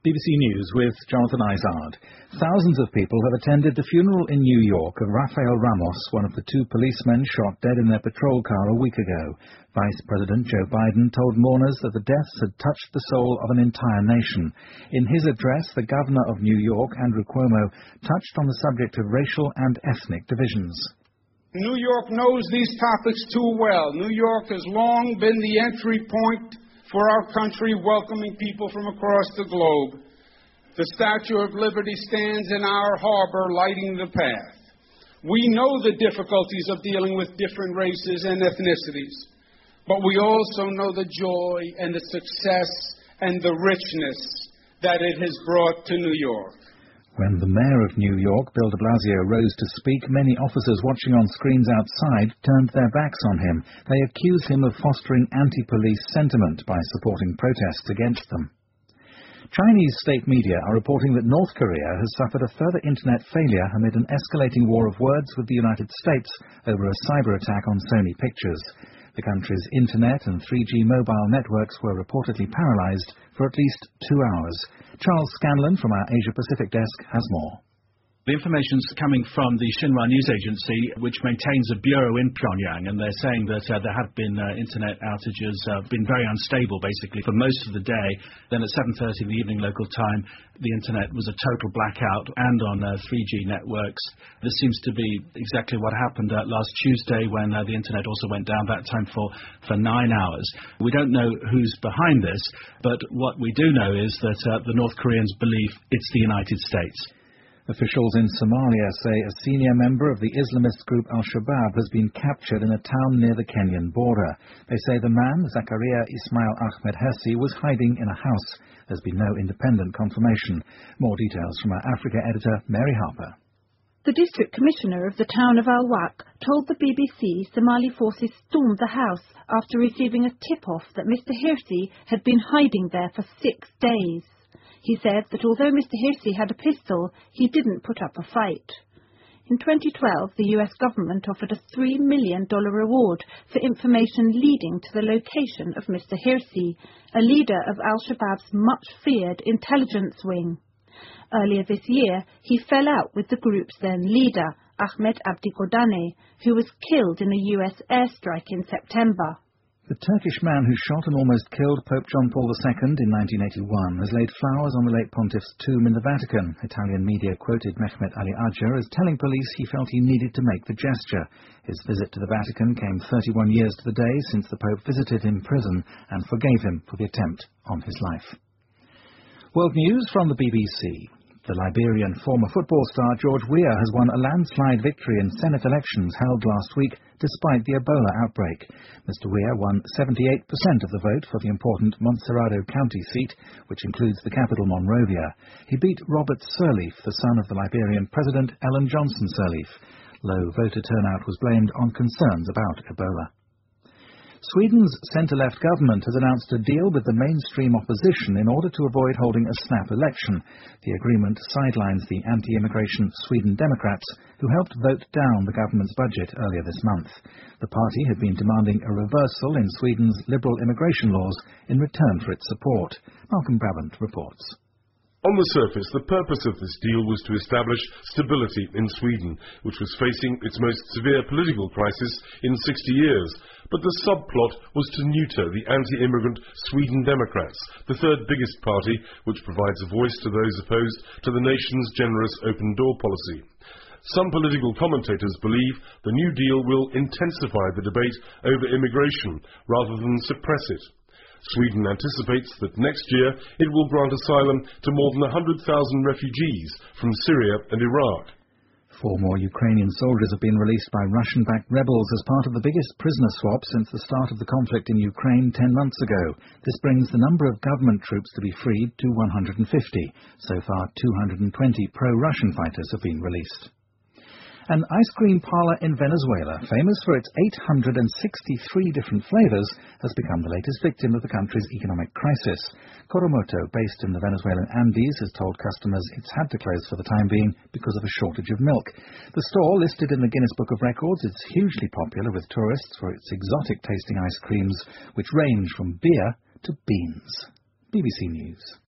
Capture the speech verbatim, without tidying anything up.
B B C News with Jonathan Izard. Thousands of people have attended the funeral in New York of Rafael Ramos, one of the two policemen shot dead in their patrol car a week ago. Vice President Joe Biden told mourners that the deaths had touched the soul of an entire nation. In his address, the governor of New York, Andrew Cuomo, touched on the subject of racial and ethnic divisions. New York knows these topics too well. New York has long been the entry point for our country, welcoming people from across the globe. The Statue of Liberty stands in our harbor, lighting the path. We know the difficulties of dealing with different races and ethnicities, but we also know the joy and the success and the richness that it has brought to New York. When the mayor of New York, Bill de Blasio, rose to speak, many officers watching on screens outside turned their backs on him. They accuse him of fostering anti-police sentiment by supporting protests against them. Chinese state media are reporting that North Korea has suffered a further internet failure amid an escalating war of words with the United States over a cyber attack on Sony Pictures. The country's internet and three G mobile networks were reportedly paralyzed for at least two hours. Charles Scanlon from our Asia-Pacific desk has more. The information's coming from the Xinhua News Agency, which maintains a bureau in Pyongyang, and they're saying that uh, there have been uh, internet outages, uh, been very unstable basically for most of the day. Then at seven thirty in the evening local time, the internet was a total blackout, and on uh, three G networks. This seems to be exactly what happened uh, last Tuesday when uh, the internet also went down, that time for, for nine hours. We don't know who's behind this, but what we do know is that uh, the North Koreans believe it's the United States. Officials in Somalia say a senior member of the Islamist group Al-Shabaab has been captured in a town near the Kenyan border. They say the man, Zakaria Ismail Ahmed Hersi, was hiding in a house. There's been no independent confirmation. More details from our Africa editor, Mary Harper. The district commissioner of the town of Al-Waq told the B B C Somali forces stormed the house after receiving a tip-off that Mister Hirsi had been hiding there for six days. He said that although Mister Hirsi had a pistol, he didn't put up a fight. In twenty twelve, the U S government offered a three million dollars reward for information leading to the location of Mister Hirsi, a leader of Al-Shabaab's much-feared intelligence wing. Earlier this year, he fell out with the group's then leader, Ahmed Abdi Godane, who was killed in a U S airstrike in September. The Turkish man who shot and almost killed Pope John Paul the Second in nineteen eighty-one has laid flowers on the late pontiff's tomb in the Vatican. Italian media quoted Mehmet Ali Acar as telling police he felt he needed to make the gesture. His visit to the Vatican came thirty-one years to the day since the Pope visited him in prison and forgave him for the attempt on his life. World news from the B B C. The Liberian former football star George Weah has won a landslide victory in Senate elections held last week despite the Ebola outbreak. Mister Weah won seventy-eight percent of the vote for the important Montserrado County seat, which includes the capital Monrovia. He beat Robert Sirleaf, the son of the Liberian President Ellen Johnson Sirleaf. Low voter turnout was blamed on concerns about Ebola. Sweden's centre-left government has announced a deal with the mainstream opposition in order to avoid holding a snap election. The agreement sidelines the anti-immigration Sweden Democrats, who helped vote down the government's budget earlier this month. The party had been demanding a reversal in Sweden's liberal immigration laws in return for its support. Malcolm Brabant reports. On the surface, the purpose of this deal was to establish stability in Sweden, which was facing its most severe political crisis in sixty years. But the subplot was to neuter the anti-immigrant Sweden Democrats, the third biggest party, which provides a voice to those opposed to the nation's generous open-door policy. Some political commentators believe the new deal will intensify the debate over immigration rather than suppress it. Sweden anticipates that next year it will grant asylum to more than one hundred thousand refugees from Syria and Iraq. Four more Ukrainian soldiers have been released by Russian-backed rebels as part of the biggest prisoner swap since the start of the conflict in Ukraine ten months ago. This brings the number of government troops to be freed to one hundred fifty. So far, two hundred twenty pro-Russian fighters have been released. An ice cream parlor in Venezuela, famous for its eight hundred sixty-three different flavors, has become the latest victim of the country's economic crisis. Coromoto, based in the Venezuelan Andes, has told customers it's had to close for the time being because of a shortage of milk. The store, listed in the Guinness Book of Records, is hugely popular with tourists for its exotic-tasting ice creams, which range from beer to beans. B B C News.